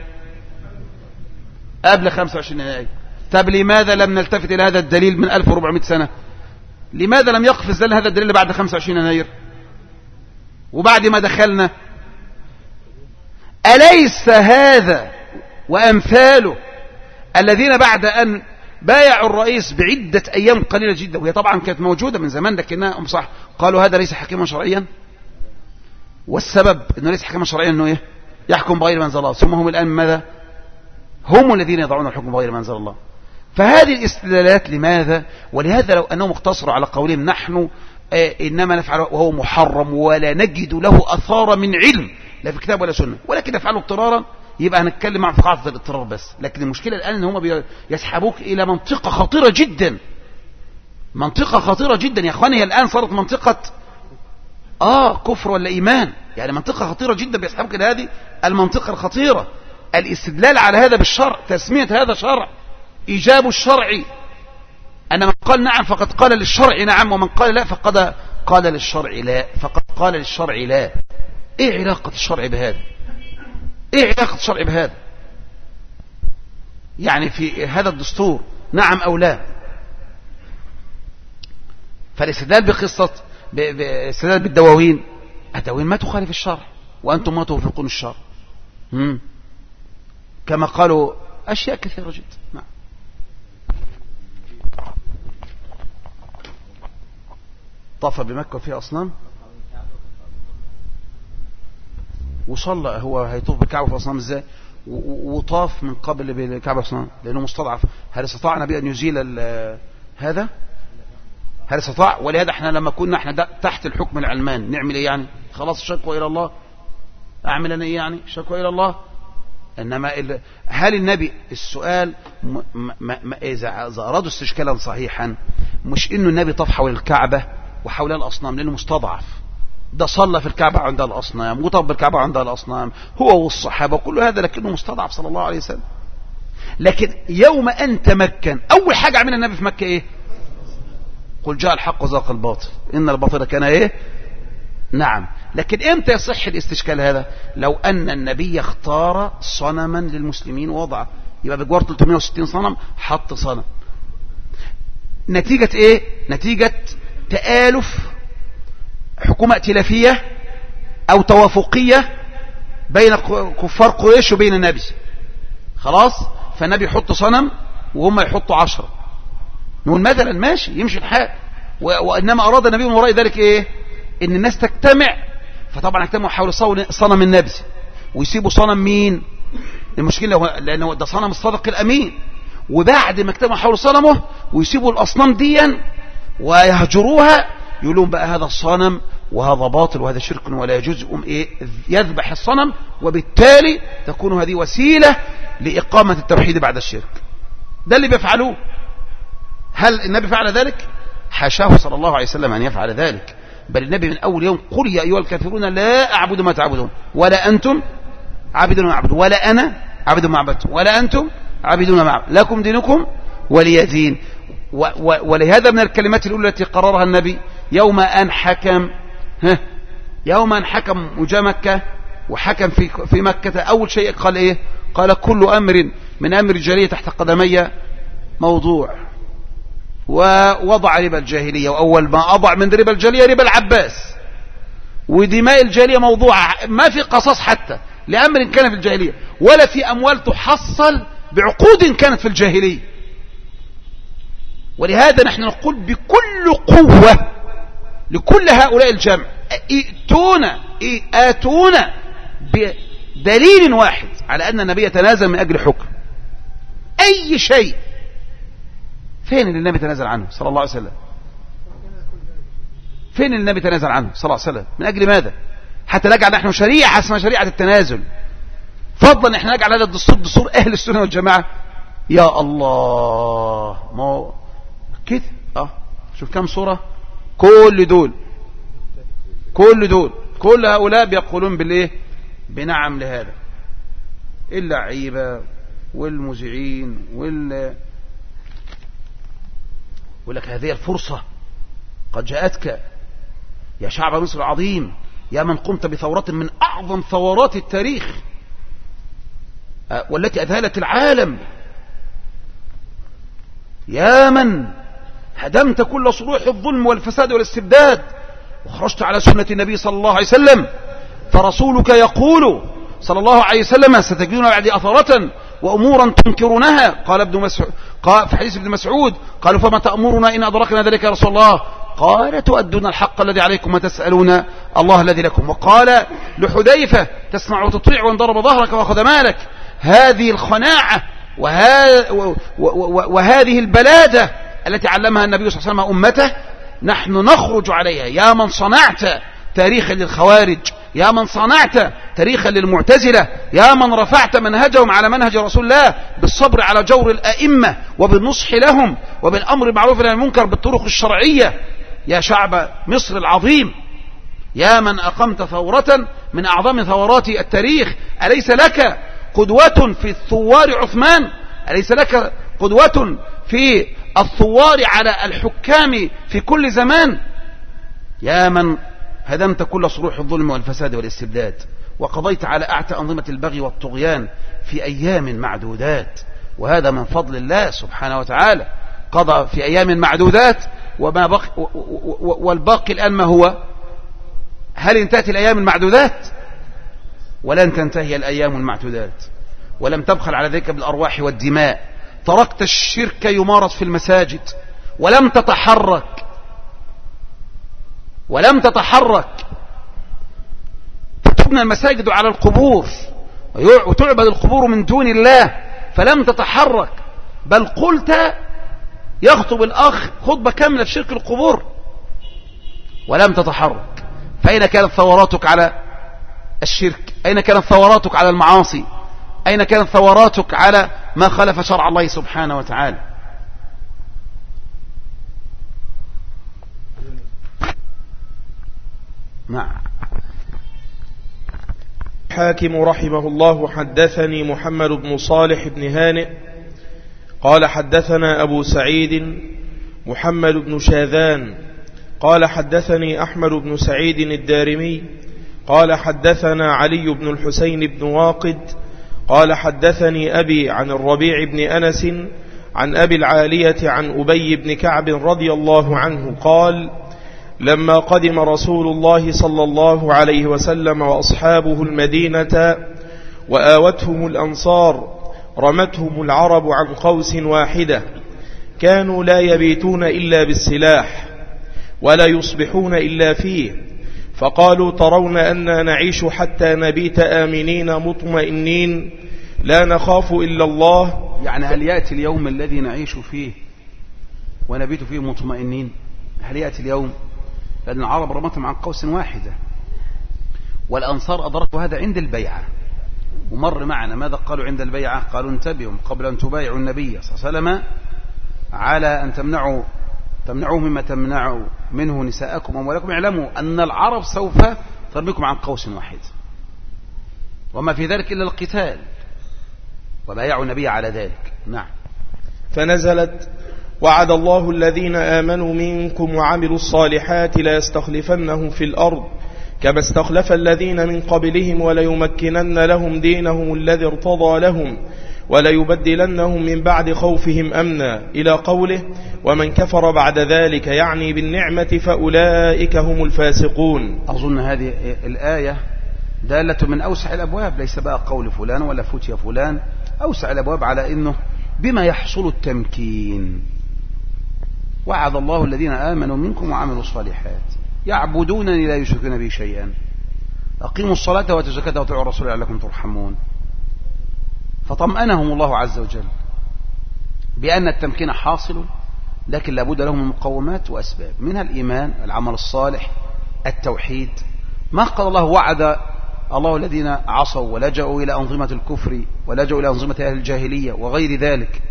قبل 25 يناير. طب لماذا لم نلتفت إلى هذا الدليل من 1400 سنة؟ لماذا لم يقف الزل هذا الدليل بعد 25 يناير وبعد ما دخلنا؟ أليس هذا وأمثاله الذين بعد أن بايعوا الرئيس بعدة أيام قليلة جدا، وهي طبعا كانت موجودة من زمان لكنها صح، قالوا هذا ليس حكيما شرعيا، والسبب أنه ليس حكيما شرعيا أنه يحكم بغير ما أنزل الله، ثم هم الآن ماذا؟ هم الذين يضعون الحكم بغير ما أنزل الله. فهذه الاستدلالات لماذا؟ ولهذا لو أنهم اقتصروا على قولهم نحن إنما نفعل وهو محرم ولا نجد له أثار من علم لا في كتاب ولا سنة، ولكن نفعله اضطرارا، يبقى هنتكلم عن قاعدة الاضطرار بس. لكن المشكلة الآن ان هم يسحبوك إلى منطقة خطيرة جدا، منطقة خطيرة جدا يا أخواني. هي الآن صارت منطقة كفر ولا إيمان، يعني منطقة خطيرة جدا، بيسحبوك إلى هذه المنطقة الخطيرة. الاستدلال على هذا بالشرع، تسمية هذا شرع، إيجاب الشرع، أن من قال نعم فقد قال للشرع نعم، ومن قال لا فقد قال للشرع لا، فقد قال للشرع لا. إيه علاقة الشرع بهذا؟ إيه علاقة الشرع بهذا؟ يعني في هذا الدستور نعم أو لا؟ فالاستدلال بقصة الاستدلال بالدواوين، الدواوين ما تخالف الشرع وأنتم ما توافقون الشرع، كما قالوا أشياء كثيرة جدا. نعم. طاف بمكة وفيها أصنام وصلى، هو هيطوف بالكعبة في أصنام ازاي؟ وطاف من قبل بالكعبة أصنام لأنه مستضعف. هل استطاع النبي أن يزيل هذا؟ هل استطاع؟ ولهذا احنا لما كنا احنا تحت الحكم العلماني نعمل ايه يعني؟ خلاص شكوى إلى الله، أعمل أنا ايه يعني؟ شكوى إلى الله. إنما هل النبي، السؤال إذا أرادوا استشكالا صحيحا، مش إنه النبي طاف حول الكعبة وحول الأصنام لأنه مستضعف، ده صلى في الكعبة عند الأصنام وطاف بالكعبة عند الأصنام هو والصحابة كل هذا، لكنه مستضعف صلى الله عليه وسلم. لكن يوم أن تمكن، أول حاجة عملها النبي في مكة إيه؟ قل جاء الحق وزهق الباطل إن الباطل كان إيه؟ نعم. لكن إمتى يصح الاستشكال هذا؟ لو أن النبي اختار صنما للمسلمين ووضعه، يبقى بجوار 360 صنم حط صنم. نتيجة إيه؟ نتيجة تآلف، حكومة ائتلافية أو توافقية بين كفار قريش وبين النبي. خلاص، فالنبي يحط صنم وهم يحطوا 10. نقول مثلا ماشي، يمشي الحال. وإنما أراد النبي من وراء ذلك إيه؟ إن الناس تجتمع. فطبعا اجتمعوا حول صنم النبي، ويسيبوا صنم مين؟ المشكلة لأنه ده صنم الصادق الأمين. وبعد ما اجتمعوا حول صنمه ويسيبوا الأصنام ديا ويهجروها، يقولون بقى هذا الصنم وهذا باطل وهذا شرك ولا يجوز، إيه؟ يذبح الصنم، وبالتالي تكون هذه وسيلة لإقامة التوحيد بعد الشرك. ده اللي بيفعلوه. هل النبي فعل ذلك؟ حاشاه صلى الله عليه وسلم أن يفعل ذلك، بل النبي من أول يوم قل يا أيها الكافرون لا أعبد ما تعبدون ولا أنتم عابدون ما أعبد ولا أنا عابد ما عبدتم ولا أنتم عابدون ما أعبد لكم دينكم ولي دين. ولهذا من الكلمات الأولى التي قررها النبي يوم أن حكم وجاء مكة وحكم في مكة، أول شيء قال إيه؟ قال كل أمر من أمر الجاهلية تحت قدمي موضوع. ووضع ربا الجاهلية، وأول ما أضع من ربا الجاهلية ربا العباس. ودماء الجاهلية موضوعة، ما في قصاص حتى لأمر كان في الجاهلية، ولا في أموال تحصل بعقود كانت في الجاهلية. ولهذا نحن نقول بكل قوة لكل هؤلاء الجمع آتونا بدليل واحد على أن النبي يتنازل من أجل حكم أي شيء. فين اللي النبي تنازل عنه صلى الله عليه وسلم؟ فين اللي النبي تنازل عنه صلى الله عليه وسلم؟ من أجل ماذا؟ حتى نجعل نحن شريعة اسمها شريعة التنازل، فضلا نحن نجعل هذا الدستور دستور أهل السنة والجماعة. يا الله، ما هو كده. شوف كم صورة، كل هؤلاء بيقولون بالإيه؟ بنعم لهذا. اللعيبة والمذيعين ولك هذه الفرصة قد جاءتك يا شعب مصر العظيم، يا من قمت بثورة من أعظم ثورات التاريخ والتي أذهلت العالم، يا من هدمت كل صروح الظلم والفساد والاستبداد وخرجت على سنة النبي صلى الله عليه وسلم. فرسولك يقول صلى الله عليه وسلم ستجدون بعدي أثرة وأمورا تنكرونها. قال ابن مسعود في حديث ابن مسعود قالوا فما تأمرنا إن أدركنا ذلك يا رسول الله؟ قال تؤدون الحق الذي عليكم وتسألون الله الذي لكم. وقال لحذيفة تسمع وتطيع وان ضرب ظهرك وأخذ مالك. هذه الخناعة وهذه البلادة التي علمها النبي صلى الله عليه وسلم أمته نحن نخرج عليها. يا من صنعت تاريخا للخوارج، يا من صنعت تاريخا للمعتزلة، يا من رفعت منهجهم على منهج رسول الله بالصبر على جور الأئمة وبالنصح لهم وبالأمر بالمعروف والنهي عن المنكر بالطرق الشرعية، يا شعب مصر العظيم، يا من أقمت ثورة من أعظم ثورات التاريخ. أليس لك قدوة في الثوار عثمان؟ أليس لك قدوة في الثوار على الحكام في كل زمان؟ يا من هدمت كل صروح الظلم والفساد والاستبداد وقضيت على أعتى أنظمة البغي والطغيان في أيام معدودات، وهذا من فضل الله سبحانه وتعالى. قضى في أيام معدودات وما بقي والباقي الآن ما هو؟ هل انتهت الأيام المعدودات؟ ولن تنتهي الأيام المعدودات. ولم تبخل على ذلك بالأرواح والدماء. تركت الشرك يمارس في المساجد ولم تتحرك فتبنى المساجد على القبور وتعبد القبور من دون الله، فلم تتحرك، بل قلت يخطب الأخ خطبة كاملة في شرك القبور ولم تتحرك. فأين كانت ثوراتك على الشرك؟ أين كانت ثوراتك على المعاصي؟ أين كانت ثوراتك على ما خالف شرع الله سبحانه وتعالى؟ حاكم رحمه الله حدثني محمد بن صالح بن هانئ قال حدثنا أبو سعيد محمد بن شاذان قال حدثني أحمد بن سعيد الدارمي قال حدثنا علي بن الحسين بن واقد قال حدثني أبي عن الربيع بن أنس عن أبي العالية عن أبي بن كعب رضي الله عنه قال لما قدم رسول الله صلى الله عليه وسلم وأصحابه المدينة وآوتهم الأنصار رمتهم العرب عن قوس واحدة كانوا لا يبيتون إلا بالسلاح ولا يصبحون إلا فيه فقالوا ترون أننا نعيش حتى نبيت آمنين مطمئنين لا نخاف إلا الله. يعني هل يأتي اليوم الذي نعيش فيه ونبيت فيه مطمئنين؟ هل يأتي اليوم؟ لأن العرب رمتهم عن قوس واحدة والأنصار أدركوا هذا عند البيعة، ومر معنا ماذا قالوا عند البيعة؟ قالوا انتبهوا قبل أن تبايعوا النبي صلى الله عليه وسلم على أن تمنعوا مما تمنعوا منه نساءكم وأموالكم، اعلموا أن العرب سوف ترميكم عن قوس واحد وما في ذلك إلا القتال، وبايعوا النبي على ذلك. نعم. فنزلت وعد الله الذين آمنوا منكم وعملوا الصالحات لا يستخلفنهم في الأرض كما استخلف الذين من قبلهم وليمكنن لهم دينهم الذي ارتضى لهم وليبدلنهم من بعد خوفهم أمنا إلى قوله ومن كفر بعد ذلك يعني بالنعمة فأولئك هم الفاسقون. أظن هذه الآية دالة من أوسع الأبواب، ليس بقى قول فلان ولا فتي فلان، أوسع الأبواب على أنه بما يحصل التمكين. وعد الله الذين آمنوا منكم وعملوا الصالحات يعبدونني لا يشركون بي شيئا أقيموا الصلاة وآتوا الزكاة وأطيعوا الرسول لعلكم ترحمون. فطمأنهم الله عز وجل بأن التمكين حاصل، لكن لابد لهم من مقومات وأسباب، منها الإيمان، العمل الصالح، التوحيد. ما قال الله وعد الله الذين عصوا ولجأوا إلى أنظمة الكفر ولجأوا إلى أنظمة أهل الجاهلية وغير ذلك،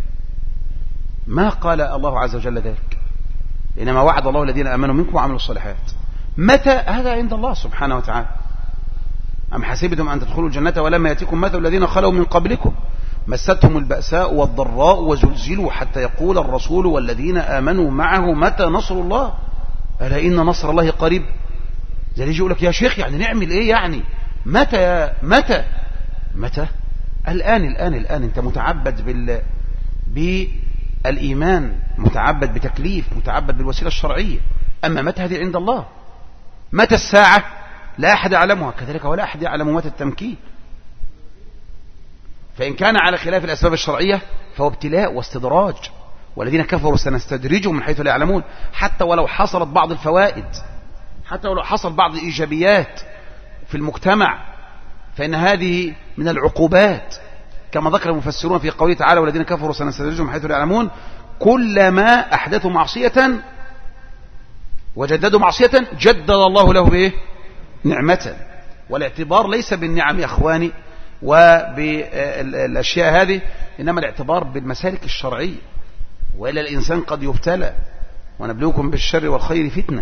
ما قال الله عز وجل ذلك، إنما وعد الله الذين آمنوا منكم وعملوا الصالحات. متى؟ هذا عند الله سبحانه وتعالى. أم حسبتم أن تدخلوا الجنة ولما يأتكم مثل الذين خلوا من قبلكم مستهم البأساء والضراء وزلزلوا حتى يقول الرسول والذين آمنوا معه متى نصر الله ألا إن نصر الله قريب. زي يجي يقول لك يا شيخ يعني نعمل إيه يعني؟ متى الآن أنت متعبد بالإيمان، متعبد بتكليف، متعبد بالوسيلة الشرعية. أما متى هذه عند الله. متى الساعة لا أحد يعلمها، كذلك ولا أحد يعلم متى التمكين. فإن كان على خلاف الأسباب الشرعية فهو ابتلاء واستدراج، والذين كفروا سنستدرجهم من حيث لا يعلمون. حتى ولو حصلت بعض الفوائد، حتى ولو حصل بعض الإيجابيات في المجتمع، فإن هذه من العقوبات كما ذكر المفسرون في قوله تعالى والذين كفروا سنستدرجهم من حيث لا يعلمون. كلما أحدثوا معصية وجددوا معصية جدد الله له به نعمة. والاعتبار ليس بالنعم يا أخواني وبالأشياء هذه، إنما الاعتبار بالمسالك الشرعية. وإلا الإنسان قد يبتلى ونبلوكم بالشر والخير فتنة،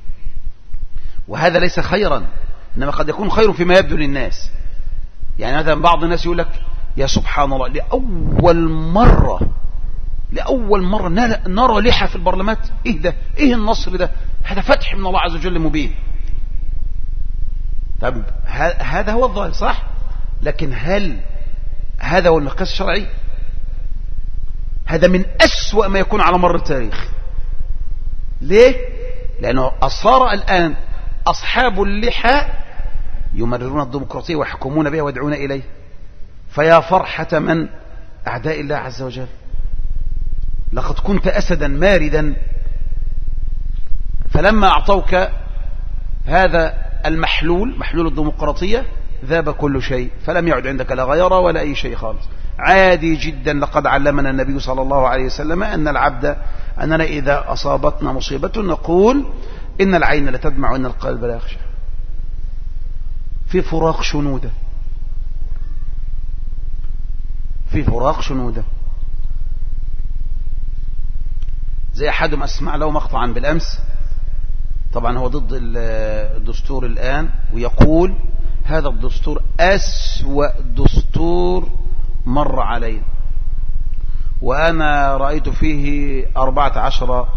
وهذا ليس خيرا، إنما قد يكون خير فيما يبدو للناس. يعني مثلا بعض الناس يقول لك يا سبحان الله لأول مرة نرى لحى في البرلمان. إيه ده؟ إيه النصر ده؟ هذا فتح من الله عز وجل مبين. طب هذا هو الظاهر صح، لكن هل هذا هو المقياس الشرعي؟ هذا من أسوأ ما يكون على مر التاريخ. ليه؟ لأنه أصار الآن أصحاب اللحى يمررون الديمقراطية ويحكمون بها ويدعون إليه. فيا فرحة من أعداء الله عز وجل، لقد كنت أسدا ماردا، فلما أعطوك هذا المحلول، محلول الديمقراطية، ذاب كل شيء، فلم يعد عندك لا غيره ولا أي شيء خالص. عادي جدا. لقد علمنا النبي صلى الله عليه وسلم أننا إذا أصابتنا مصيبة نقول إن العين لتدمع وإن القلب لا يخشى. في فراق شنودة. زي أحدهم أسمع له مقطعا بالأمس، طبعا هو ضد الدستور الآن، ويقول هذا الدستور أسوأ دستور مر علينا، وأنا رأيت فيه 14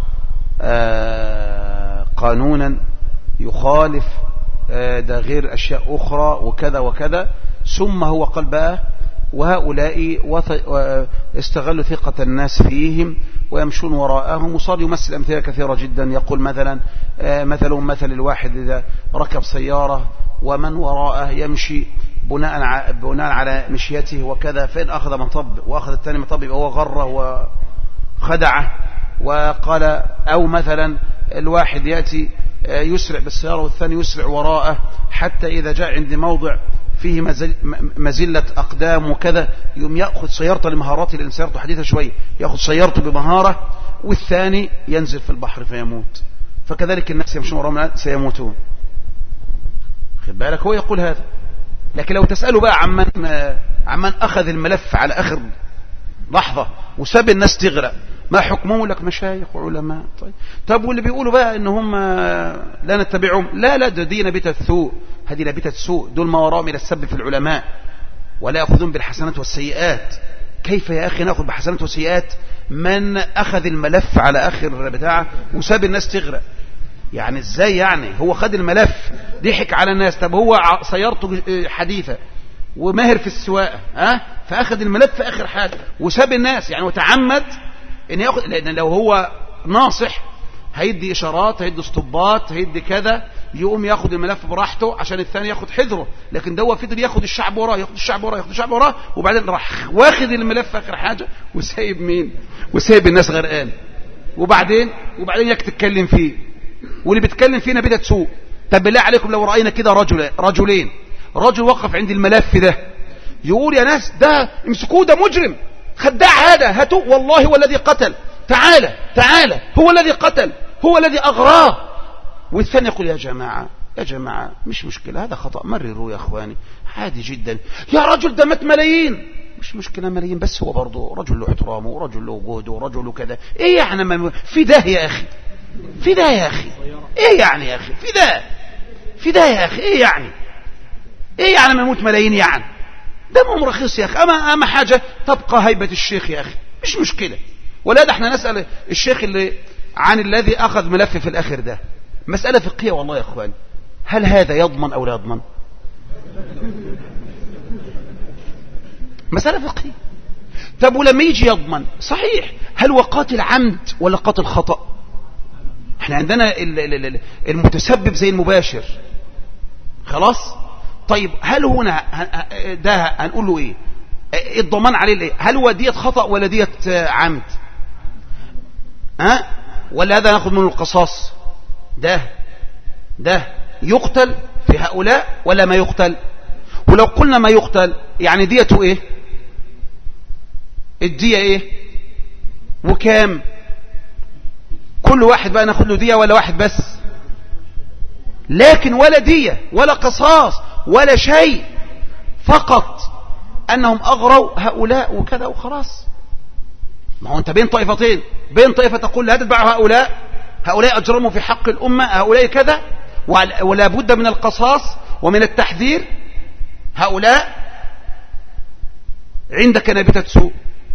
قانونا يخالف ده غير أشياء أخرى وكذا وكذا. ثم هو قال بقى وهؤلاء استغلوا ثقة الناس فيهم ويمشون وراءهم، وصار يمثل أمثلة كثيرة جدا. يقول مثلا مثل الواحد إذا ركب سيارة ومن وراءه يمشي بناء على مشيته وكذا، فإن أخذ مطب وأخذ الثاني مطب يبقى هو غره وخدعه. وقال أو مثلا الواحد يأتي يسرع بالسيارة والثاني يسرع وراءه، حتى إذا جاء عند موضع فيه مزلة أقدام وكذا يوم يأخذ سيارته لمهارات، لأن سيارته حديثة شوية، يأخذ سيارته بمهارة والثاني ينزل في البحر فيموت. فكذلك الناس يمشون وراءهم سيموتون. خد بالك هو يقول هذا. لكن لو تسألوا بقى عمن أخذ الملف على آخر لحظة وساب الناس تغرق، ما حكمهم؟ لك مشايخ وعلماء. طيب واللي بيقولوا بقى ان هم لا نتبعهم، لا دي نبتة سوء، هذه نبتة سوء، دول ما وراهم الى السب في العلماء ولا يأخذون بالحسنات والسيئات. كيف يا أخي نأخذ بالحسنات والسيئات من أخذ الملف على آخر بتاعه وساب الناس تغرق؟ يعني ازاي؟ يعني هو خد الملف ضحك على الناس. طب هو سيارته حديثة وماهر في السواقة فأخذ الملف في آخر حاجة وساب الناس، يعني وتعمد ان ياخذ. لان لو هو ناصح هيدي اشارات، هيدي اسطبات، هيدي كذا، يقوم ياخذ الملف براحته عشان الثاني ياخذ حذره. لكن ده هو فضل ياخذ الشعب وراه، ياخذ الشعب وراه، ياخذ الشعب وراه، وبعدين راح واخذ الملف اخر حاجه وسايب مين؟ وسايب الناس غرقان. وبعدين ياك تتكلم فيه، واللي بيتكلم فيه نبيته سوء. طب بالله عليكم لو راينا كده رجل وقف عند الملف ده يقول يا ناس ده امسكوه، ده مجرم خداع، هذا هاتوا والله هو الذي قتل، تعالى هو الذي قتل، هو الذي أغراه. والثاني يقول يا جماعة مش مشكلة، هذا خطأ، مرروا يا أخواني، عادي جدا. يا رجل ده مات ملايين، مش مشكلة ملايين، بس هو برضه رجل له احترامه ورجل له وجوده ورجل له كذا. ايه يعني في ده يا أخي، في ده يا أخي، ايه يعني يا أخي في ده يا أخي، ايه يعني ما يموت ملايين؟ يعني دمهم رخيص يا أخي. أما حاجة تبقى هيبة الشيخ يا أخي، مش مشكلة. ولا ده احنا نسأل الشيخ اللي عن الذي أخذ ملف في الآخر ده مسألة فقهية والله يا أخوان، هل هذا يضمن أو لا يضمن؟ مسألة فقهية. طب ولما يجي يضمن صحيح، هل هو قاتل عمد ولا قاتل خطأ؟ احنا عندنا المتسبب زي المباشر خلاص. طيب هل هنا ده هنقول له ايه الضمان عليه؟ ايه؟ هل هو دية خطأ ولا دية عمد؟ ولا هذا ناخذ منه القصاص؟ ده يقتل في هؤلاء ولا ما يقتل؟ ولو قلنا ما يقتل يعني ديته ايه؟ الدية ايه وكام؟ كل واحد بقى ناخذ له دية ولا واحد بس؟ لكن ولا دية ولا قصاص ولا شيء، فقط أنهم أغروا هؤلاء وكذا وخلاص. ما هو أنت بين طائفتين، بين طائفة تقول لا تتبع هؤلاء أجرموا في حق الأمة، هؤلاء كذا، ولا بد من القصاص ومن التحذير، هؤلاء عندك نبتة سوء،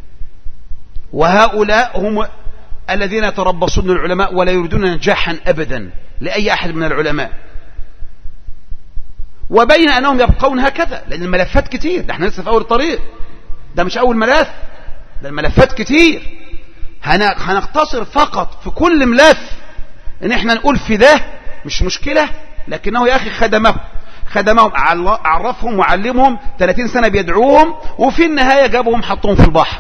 وهؤلاء هم الذين يتربصون العلماء ولا يريدون نجاحا أبدا لأي أحد من العلماء. وبين أنهم يبقون هكذا لأن الملفات كتير، ده احنا لسه في أول الطريق، ده مش أول ملف، ده الملفات كتير. هنقتصر فقط في كل ملف ان احنا نقول في ده مش مشكلة، لكنه يا أخي خدمهم، عرفهم وعلمهم 30 سنة بيدعوهم، وفي النهاية جابهم حطوهم في البحر.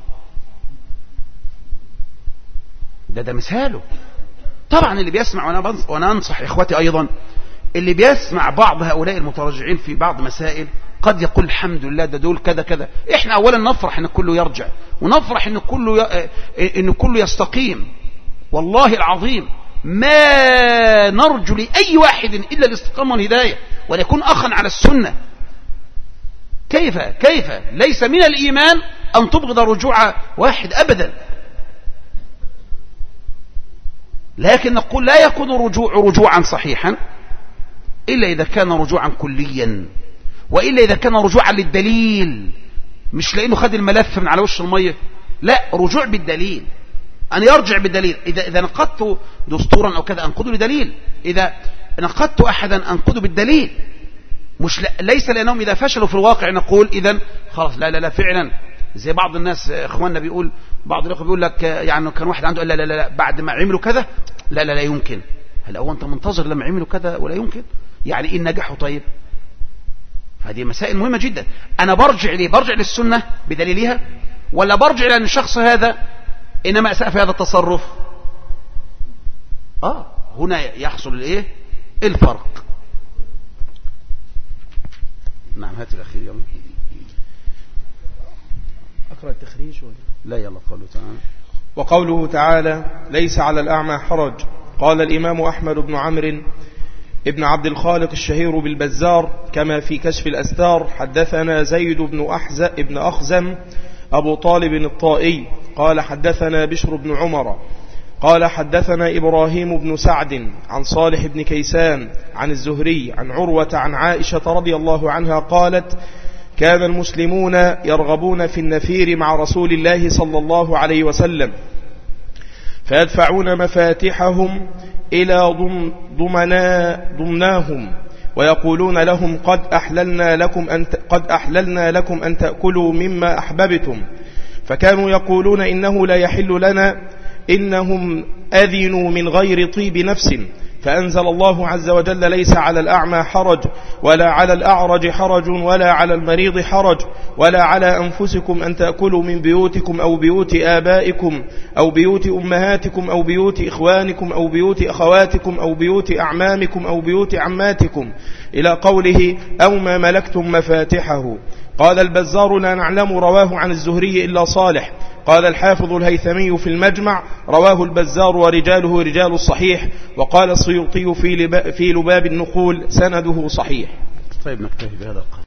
ده مثاله. طبعا اللي بيسمع، وانا انصح اخواتي ايضا، اللي بيسمع بعض هؤلاء المتراجعين في بعض مسائل قد يقول الحمد لله ده دول كذا كذا. احنا اولا نفرح ان كله يرجع، ونفرح ان كله يستقيم. والله العظيم ما نرجو لأي واحد إلا الاستقامة والهداية، وليكون أخا على السنة. كيف ليس من الإيمان أن تبغض رجوع واحد أبدا، لكن نقول لا يكون رجوعا صحيحا إلا إذا كان رجوعا كليا، وإلا إذا كان رجوعا للدليل، مش لأنه خد الملف من على وش المية لا، رجوع بالدليل، أن يرجع بالدليل. إذا نقدت دستورا أو كذا أنقده بدليل، إذا نقدت أحدا أنقده بالدليل، مش ليس لأنهم إذا فشلوا في الواقع نقول إذن خلاص لا لا لا فعلا. زي بعض الناس إخواننا بيقول، بعض الأخوة بيقول لك يعني كان واحد عنده لا لا لا بعد ما عملوا كذا لا لا لا يمكن. هل هو أنت منتظر لما عملوا كذا ولا يمكن؟ يعني إيه نجحوا؟ طيب هذه مسائل مهمة جدا. أنا برجع ليه؟ برجع للسنة بدليلها، ولا برجع لأن الشخص هذا إنما أساء في هذا التصرف؟ هنا يحصل الإيه؟ الفرق. نعم، هات الأخير يلا. أقرأ التخريج ولا؟ لا، يلا قوله تعالى. وقوله تعالى ليس على الأعمى حرج. قال الإمام أحمد بن عمرو ابن عبد الخالق الشهير بالبزار كما في كشف الأستار: حدثنا زيد بن أخزم أبو طالب الطائي قال حدثنا بشر بن عمر قال حدثنا إبراهيم بن سعد عن صالح بن كيسان عن الزهري عن عروة عن عائشة رضي الله عنها قالت: كان المسلمون يرغبون في النفير مع رسول الله صلى الله عليه وسلم، فيدفعون مفاتحهم إلى ضمناهم ويقولون لهم: قد أحللنا لكم أن تأكلوا مما أحببتم. فكانوا يقولون: إنه لا يحل لنا، إنهم أذنوا من غير طيب نفس. فأنزل الله عز وجل: ليس على الأعمى حرج، ولا على الأعرج حرج، ولا على المريض حرج، ولا على أنفسكم أن تأكلوا من بيوتكم أو بيوت آبائكم أو بيوت أمهاتكم أو بيوت إخوانكم أو بيوت أخواتكم أو بيوت أعمامكم أو بيوت عماتكم، إلى قوله: أو ما ملكتم مفاتحه. قال البزار: لا نعلم رواه عن الزهري إلا صالح. قال الحافظ الهيثمي في المجمع: رواه البزار ورجاله رجال الصحيح. وقال السيوطي في لباب النقول: سنده صحيح. طيب نكتفي بهذا القدر.